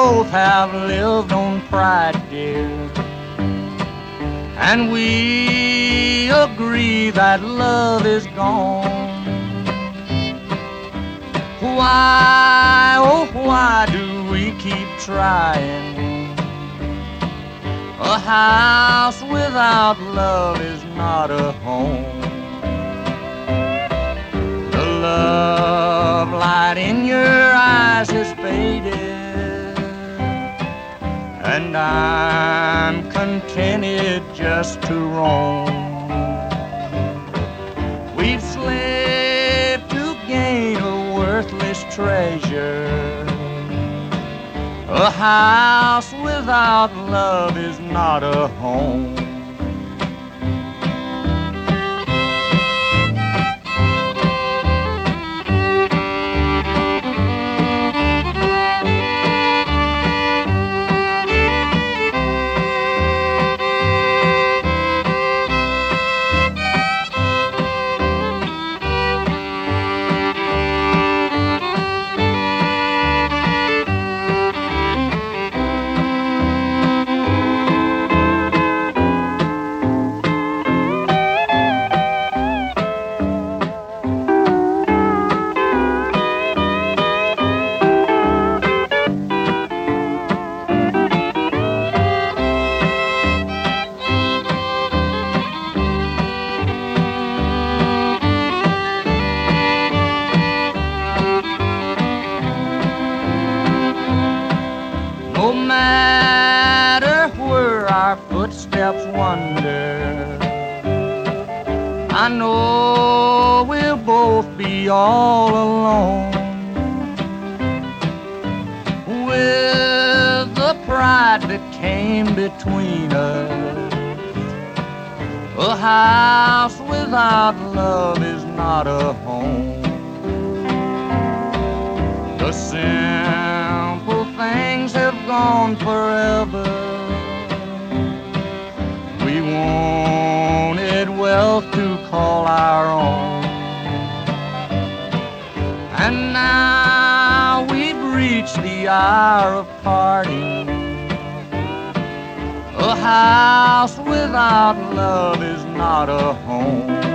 both have lived on pride, dear, and we agree that love is gone. Why, oh why do we keep trying? A house without love is not a home. The love light in your eyes has faded, and I'm contented just to roam. We've slaved to gain a worthless treasure. A house without love is not a home. No matter where our footsteps wander, I know we'll both be all alone. With the pride that came between us, a house without love is not a home. The simple things have gone forever. We wanted wealth to call our own, and now we've reached the hour of parting. A house without love is not a home.